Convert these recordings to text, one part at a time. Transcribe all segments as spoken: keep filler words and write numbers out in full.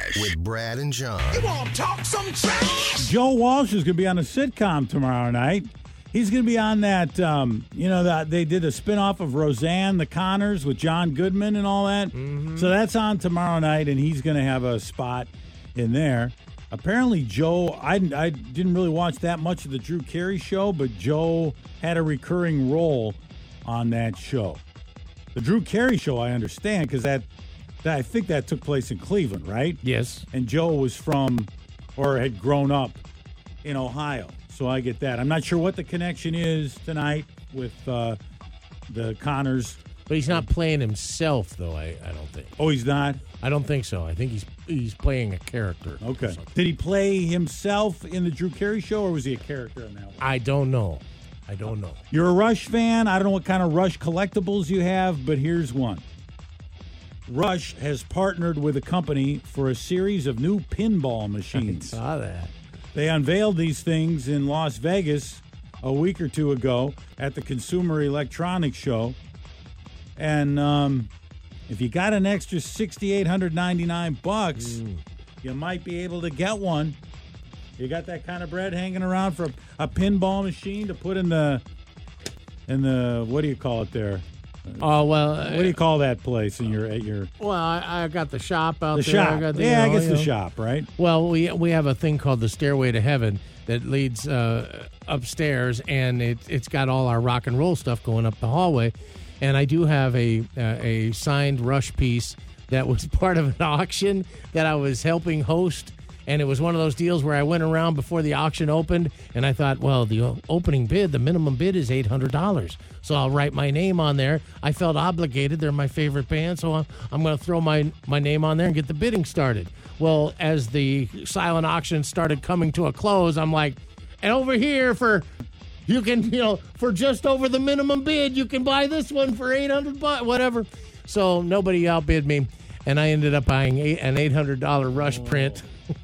Trash with Brad and John. You want to talk some trash? Joe Walsh is going to be on a sitcom tomorrow night. He's going to be on that, um, you know, that they did a spinoff of Roseanne, The Connors, with John Goodman and all that. Mm-hmm. So that's on tomorrow night, and he's going to have a spot in there. Apparently, Joe, I, I didn't really watch that much of the Drew Carey show, but Joe had a recurring role on that show. The Drew Carey show, I understand, because that, that I think that took place in Cleveland, right? Yes. And Joe was from, or had grown up in Ohio. So I get that. I'm not sure what the connection is tonight with uh, the Connors. But he's not playing himself, though, I, I don't think. Oh, he's not? I don't think so. I think he's he's playing a character. Okay. Did he play himself in the Drew Carey show, or was he a character in that one? I don't know. I don't know. You're a Rush fan. I don't know what kind of Rush collectibles you have, but here's one. Rush has partnered with a company for a series of new pinball machines. I saw that. They unveiled these things in Las Vegas a week or two ago at the Consumer Electronics Show. And um, if you got an extra six thousand eight hundred ninety-nine bucks, mm. you might be able to get one. You got that kind of bread hanging around for a, a pinball machine to put in the, in the, what do you call it there? Oh, well. Uh, what do you call that place in your, at your? Well, I, I got the shop out the there. Shop. I got the, yeah, you know, I guess the know. shop, right? Well, we we have a thing called the Stairway to Heaven that leads uh, upstairs, and it, it's got all our rock and roll stuff going up the hallway. And I do have a uh, a signed Rush piece that was part of an auction that I was helping host. And it was one of those deals where I went around before the auction opened, and I thought, well, the opening bid, the minimum bid is eight hundred dollars. So I'll write my name on there. I felt obligated. They're my favorite band, so I'm, I'm going to throw my, my name on there and get the bidding started. Well, as the silent auction started coming to a close, I'm like, and over here for... You can, you know, for just over the minimum bid, you can buy this one for eight hundred bucks, whatever. So nobody outbid me, and I ended up buying eight, an eight hundred dollars Rush print.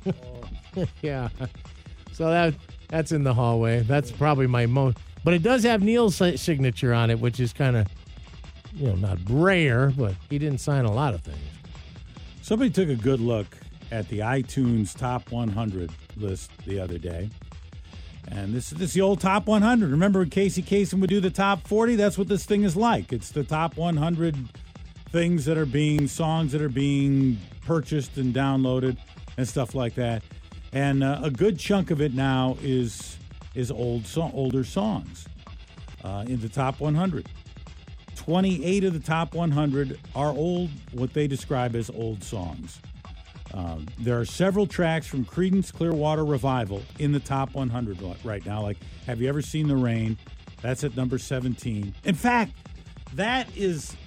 Yeah. So that that's in the hallway. That's probably my most, but it does have Neil's signature on it, which is kind of, you know, not rare, but he didn't sign a lot of things. Somebody took a good look at the iTunes Top one hundred list the other day. And this, this is the old Top one hundred. Remember when Casey Kasem would do the Top forty? That's what this thing is like. It's the Top one hundred things that are being, songs that are being purchased and downloaded and stuff like that. And uh, a good chunk of it now is is old so- older songs uh, in the Top one hundred. twenty-eight of the Top one hundred are old, what they describe as old songs. Um, there are several tracks from Creedence Clearwater Revival in the Top one hundred right now. Like, Have You Ever Seen the Rain? That's at number seventeen. In fact, that is...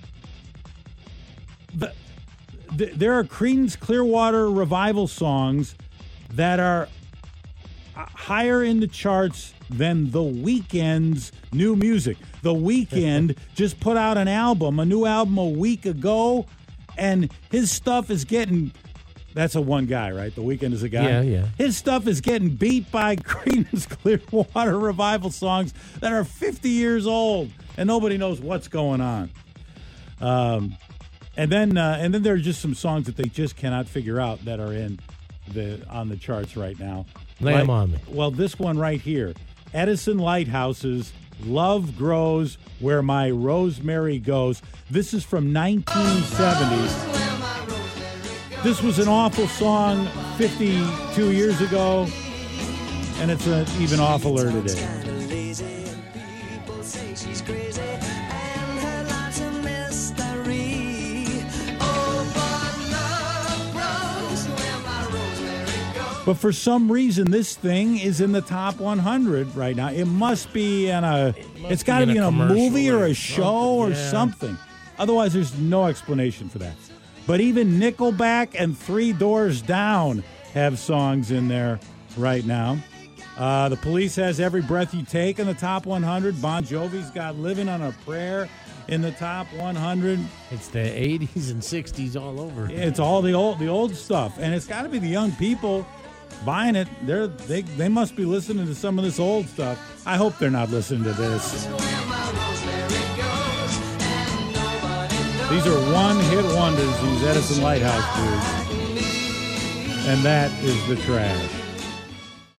the, the there are Creedence Clearwater Revival songs that are higher in the charts than The Weeknd's new music. The Weeknd just put out an album, a new album a week ago, and his stuff is getting... That's a one guy, right? The Weeknd is a guy. Yeah, yeah. His stuff is getting beat by Creedence Clearwater Revival songs that are fifty years old, and nobody knows what's going on. Um, and then uh, and then there are just some songs that they just cannot figure out that are in the on the charts right now. Lay like, them on me. Well, this one right here, Edison Lighthouse's "Love Grows Where My Rosemary Goes." This is from nineteen seventy. This was an awful song fifty-two years ago, and it's an even awfuler today. But for some reason, this thing is in the Top one hundred right now. It must be in a, it it's got to be in a, movie or a show or yeah. something. Otherwise, there's no explanation for that. But even Nickelback and Three Doors Down have songs in there right now. Uh, the Police has Every Breath You Take in the Top one hundred. Bon Jovi's got Living on a Prayer in the Top one hundred. It's the eighties and sixties all over. It's all the old the old stuff. And it's got to be the young people buying it. They're, they they must be listening to some of this old stuff. I hope they're not listening to this. These are one-hit wonders, these Edison Lighthouse dudes. And that is the trash.